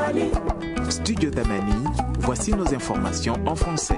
Studio Tamani, voici nos informations en français.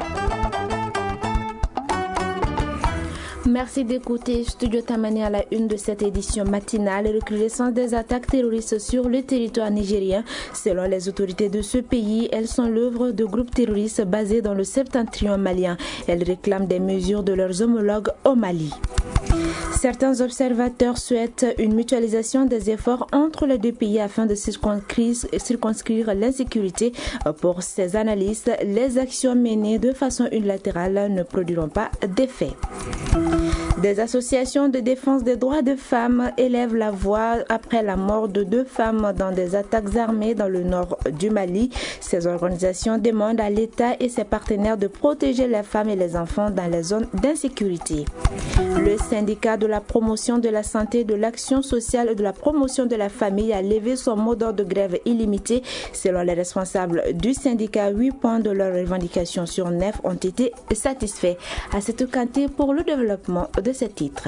Merci d'écouter Studio Tamani à la une de cette édition matinale. Recrudescence des attaques terroristes sur le territoire nigérien. Selon les autorités de ce pays, elles sont l'œuvre de groupes terroristes basés dans le septentrion malien. Elles réclament des mesures de leurs homologues au Mali. Certains observateurs souhaitent une mutualisation des efforts entre les deux pays afin de circonscrire l'insécurité. Pour ces analystes, les actions menées de façon unilatérale ne produiront pas d'effet. Des associations de défense des droits de femmes élèvent la voix après la mort de 2 femmes dans des attaques armées dans le nord du Mali. Ces organisations demandent à l'État et ses partenaires de protéger les femmes et les enfants dans les zones d'insécurité. Le syndicat de la promotion de la santé, de l'action sociale et de la promotion de la famille a levé son mot d'ordre de grève illimité. Selon les responsables du syndicat, 8 points de leurs revendications sur 9 ont été satisfaits. À cette quantité pour le développement de ce titre.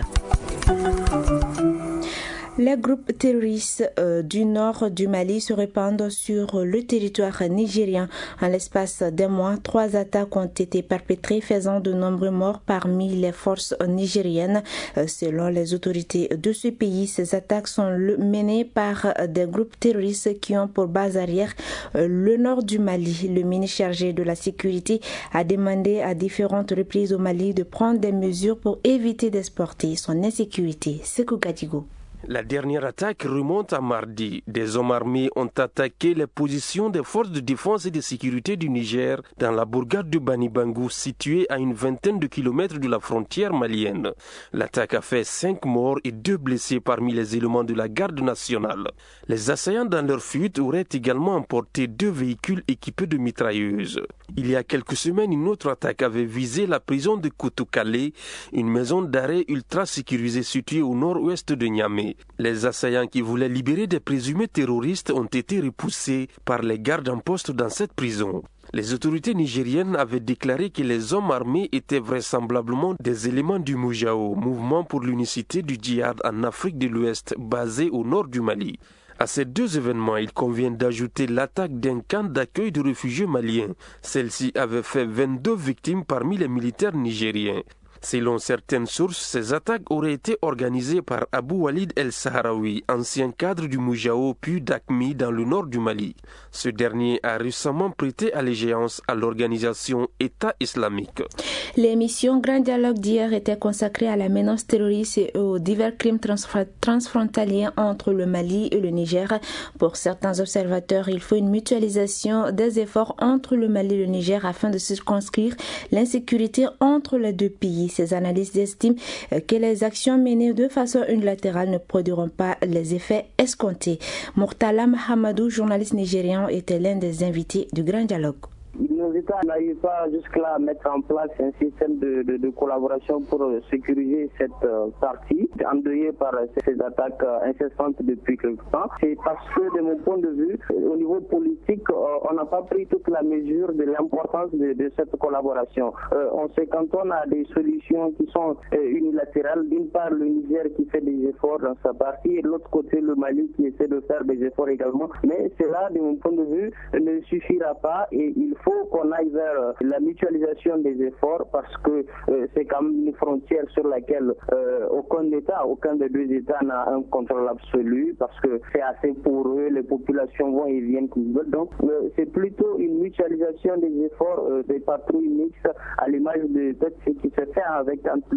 Les groupes terroristes du nord du Mali se répandent sur le territoire nigérien. En l'espace d'un mois, 3 attaques ont été perpétrées, faisant de nombreux morts parmi les forces nigériennes. Selon les autorités de ce pays, ces attaques sont menées par des groupes terroristes qui ont pour base arrière le nord du Mali. Le ministre chargé de la sécurité a demandé à différentes reprises au Mali de prendre des mesures pour éviter d'exporter son insécurité. Sekou Gadigo. La dernière attaque remonte à mardi. Des hommes armés ont attaqué les positions des forces de défense et de sécurité du Niger dans la bourgade de Bani Bangou, située à une vingtaine de kilomètres de la frontière malienne. L'attaque a fait 5 morts et 2 blessés parmi les éléments de la garde nationale. Les assaillants dans leur fuite auraient également emporté 2 véhicules équipés de mitrailleuses. Il y a quelques semaines, une autre attaque avait visé la prison de Kotokale, une maison d'arrêt ultra sécurisée située au nord-ouest de Niamey. Les assaillants qui voulaient libérer des présumés terroristes ont été repoussés par les gardes en poste dans cette prison. Les autorités nigériennes avaient déclaré que les hommes armés étaient vraisemblablement des éléments du Moujao, mouvement pour l'unicité du djihad en Afrique de l'Ouest, basé au nord du Mali. À ces 2 événements, il convient d'ajouter l'attaque d'un camp d'accueil de réfugiés maliens. Celle-ci avait fait 22 victimes parmi les militaires nigériens. Selon certaines sources, ces attaques auraient été organisées par Abou Walid El-Sahraoui, ancien cadre du Moujao puis d'Akmi dans le nord du Mali. Ce dernier a récemment prêté allégeance à l'organisation État islamique. L'émission Grand Dialogue d'hier était consacrée à la menace terroriste et aux divers crimes transfrontaliers entre le Mali et le Niger. Pour certains observateurs, il faut une mutualisation des efforts entre le Mali et le Niger afin de circonscrire l'insécurité entre les 2 pays. Ces analystes estiment que les actions menées de façon unilatérale ne produiront pas les effets escomptés. Murtala Mahamadou, journaliste nigérian, était l'un des invités du Grand Dialogue. Nos États n'arrivent pas jusque-là à mettre en place un système de collaboration pour sécuriser cette partie, endeuillée par ces attaques incessantes depuis quelque temps. C'est parce que, de mon point de vue, au niveau politique, on n'a pas pris toute la mesure de l'importance de cette collaboration. On se cantonne à des solutions qui sont unilatérales. D'une part, le Niger qui fait des efforts dans sa partie, et de l'autre côté, le Mali qui essaie de faire des efforts également. Mais cela, de mon point de vue, ne suffira pas et il faut qu'on aille vers la mutualisation des efforts parce que c'est quand même une frontière sur laquelle aucun État, aucun des 2 États n'a un contrôle absolu parce que c'est assez poreux, les populations vont et viennent comme ils veulent. Donc c'est plutôt une mutualisation des efforts des patrouilles mixtes à l'image de ce qui se fait avec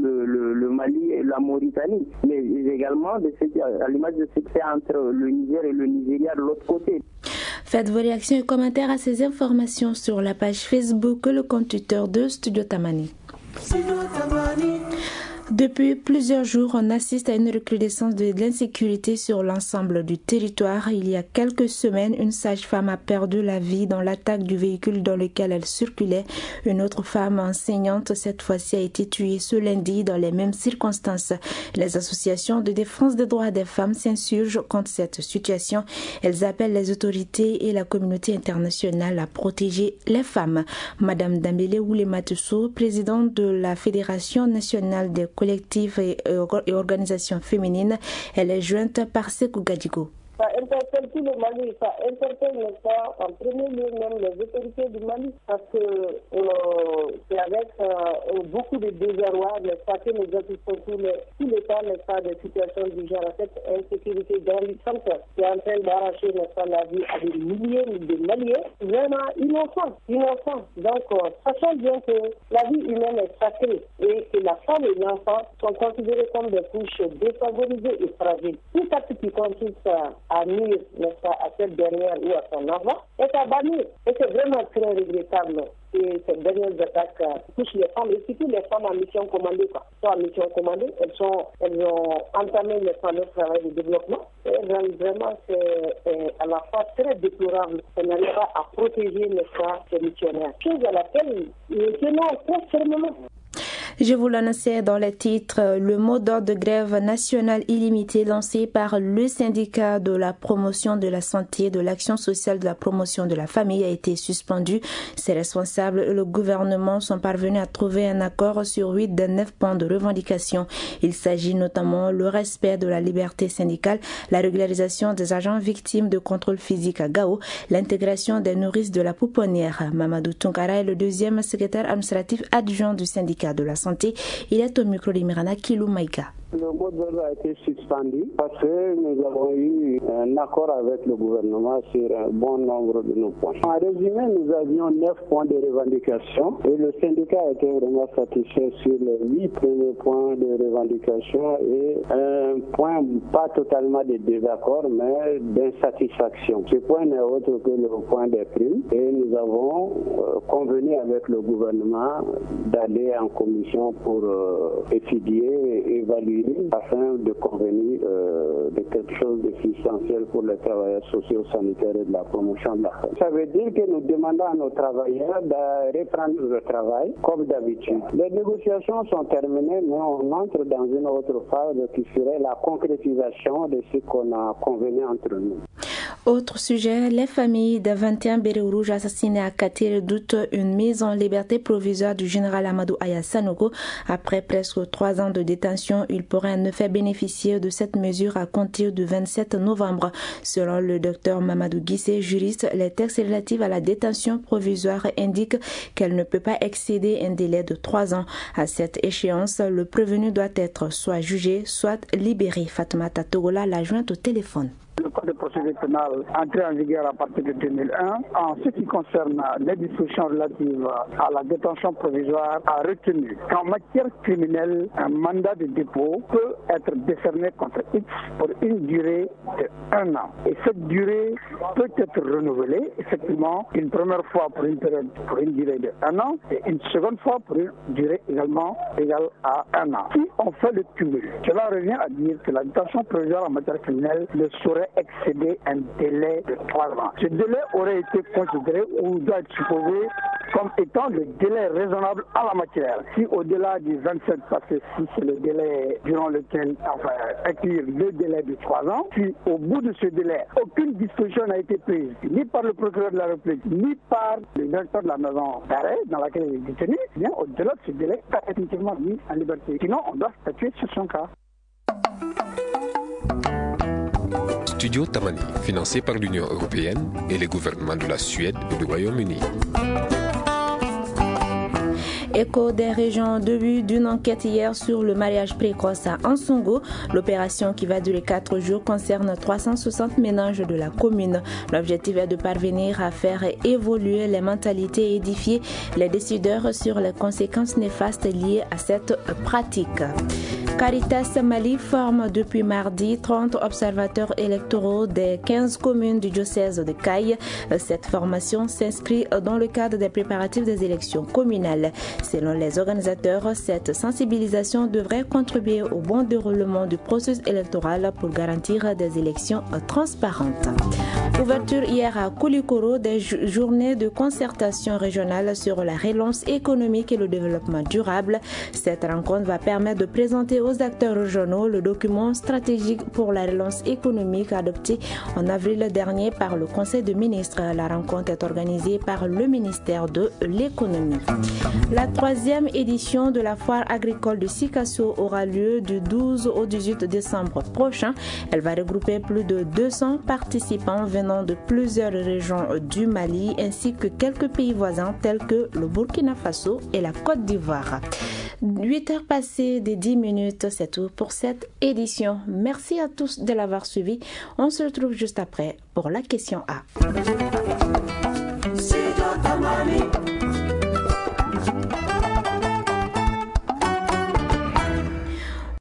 le Mali et la Mauritanie, mais également à l'image de ce qui se fait entre le Niger et le Nigeria de l'autre côté. Faites vos réactions et commentaires à ces informations sur la page Facebook et le compte Twitter de Studio Tamani. Depuis plusieurs jours, on assiste à une recrudescence de l'insécurité sur l'ensemble du territoire. Il y a quelques semaines, une sage-femme a perdu la vie dans l'attaque du véhicule dans lequel elle circulait. Une autre femme enseignante, cette fois-ci, a été tuée ce lundi dans les mêmes circonstances. Les associations de défense des droits des femmes s'insurgent contre cette situation. Elles appellent les autorités et la communauté internationale à protéger les femmes. Madame Dambélé Oulématoussou, présidente de la Fédération nationale des collectifs et organisations féminines, elle est jointe par Sekou Gadigo. Ça interpelle tout le Mali, ça interpelle n'est-ce pas, en premier lieu même les autorités du Mali, parce que c'est avec beaucoup de désarroi, n'est-ce pas, que nous assistons tout le temps, n'est-ce pas, des situations du genre, cette insécurité grandissante qui est en train d'arracher, n'est-ce pas, la vie à des milliers de Maliens, vraiment innocents. Donc, sachant bien que la vie humaine est sacrée et que la femme et l'enfant sont considérés comme des couches défavorisées et fragiles. Tout acte qui consiste à nuire, n'est-ce pas, à cette dernière ou à son enfant est à bannir. Et c'est vraiment très regrettable. Et ces dernières attaques touchent les femmes, et surtout les femmes en mission commandée. Elles ont entamé leur travail de développement. Et vraiment, c'est à la fois très déplorable. On n'arrive pas à protéger, n'est-ce pas, ces missionnaires. Chose à laquelle nous tenons très fermement. Je vous l'annonçais dans les titres, le mot d'ordre de grève nationale illimitée lancé par le syndicat de la promotion de la santé, de l'action sociale, de la promotion de la famille a été suspendu. Ses responsables et le gouvernement sont parvenus à trouver un accord sur 8 des 9 points de revendication. Il s'agit notamment le respect de la liberté syndicale, la régularisation des agents victimes de contrôle physique à Gao, l'intégration des nourrices de la pouponnière. Mamadou Tunkara est le deuxième secrétaire administratif adjoint du syndicat de la santé. Il est au micro de Mirana Kilou Maïka. Le mot d'ordre a été suspendu parce que nous avons eu un accord avec le gouvernement sur un bon nombre de nos points. En résumé, nous avions 9 points de revendication et le syndicat a été vraiment satisfait sur les 8 premiers points de revendication et un point pas totalement de désaccord mais d'insatisfaction. Ce point n'est autre que le point des primes et nous avons convenu avec le gouvernement d'aller en commission pour étudier et évaluer afin de convenir de quelque chose de substantiel pour les travailleurs socio-sanitaires et de la promotion de la femme. Ça veut dire que nous demandons à nos travailleurs de reprendre le travail comme d'habitude. Les négociations sont terminées, mais on entre dans une autre phase qui serait la concrétisation de ce qu'on a convenu entre nous. Autre sujet, les familles des 21 bérets rouges assassinés à Kati redoutent une mise en liberté provisoire du général Amadou Aya Sanogo. Après presque 3 ans de détention, il pourrait en effet bénéficier de cette mesure à compter du 27 novembre. Selon le docteur Mamadou Guissé, juriste, les textes relatifs à la détention provisoire indiquent qu'elle ne peut pas excéder un délai de 3 ans. À cette échéance, le prévenu doit être soit jugé, soit libéré. Fatoumata Togola l'a jointe au téléphone. Le code de procédure pénale entré en vigueur à partir de 2001, en ce qui concerne les dispositions relatives à la détention provisoire, a retenu qu'en matière criminelle, un mandat de dépôt peut être décerné contre X pour une durée de 1 an. Et cette durée peut être renouvelée, effectivement, une première fois pour une durée de 1 an et une seconde fois pour une durée également égale à 1 an. Si on fait le cumul, cela revient à dire que la détention provisoire en matière criminelle ne saurait excéder un délai de 3 ans. Ce délai aurait été considéré ou doit être supposé comme étant le délai raisonnable en la matière. Si au-delà du 27, parce que si c'est le délai durant lequel, inclure le délai de 3 ans, si au bout de ce délai, aucune disposition n'a été prise, ni par le procureur de la République, ni par le directeur de la maison d'arrêt dans laquelle il est détenu, bien au-delà de ce délai, il est effectivement mis en liberté. Sinon, on doit statuer sur son cas. Studio Tamani, financé par l'Union européenne et les gouvernements de la Suède et du Royaume-Uni. Écho des régions, début d'une enquête hier sur le mariage précoce à Ansongo. L'opération qui va durer 4 jours concerne 360 ménages de la commune. L'objectif est de parvenir à faire évoluer les mentalités et édifier les décideurs sur les conséquences néfastes liées à cette pratique. Caritas Mali forme depuis mardi 30 observateurs électoraux des 15 communes du diocèse de Caille. Cette formation s'inscrit dans le cadre des préparatifs des élections communales. Selon les organisateurs, cette sensibilisation devrait contribuer au bon déroulement du processus électoral pour garantir des élections transparentes. Ouverture hier à Koulikoro des journées de concertation régionale sur la relance économique et le développement durable. Cette rencontre va permettre de présenter aux acteurs régionaux le document stratégique pour la relance économique adopté en avril dernier par le Conseil des ministres. La rencontre est organisée par le ministère de l'économie. La troisième édition de la foire agricole de Sikasso aura lieu du 12 au 18 décembre prochain. Elle va regrouper plus de 200 participants venant de plusieurs régions du Mali ainsi que quelques pays voisins tels que le Burkina Faso et la Côte d'Ivoire. 8 heures passées de 10 minutes, c'est tout pour cette édition. Merci à tous de l'avoir suivi. On se retrouve juste après pour la question A.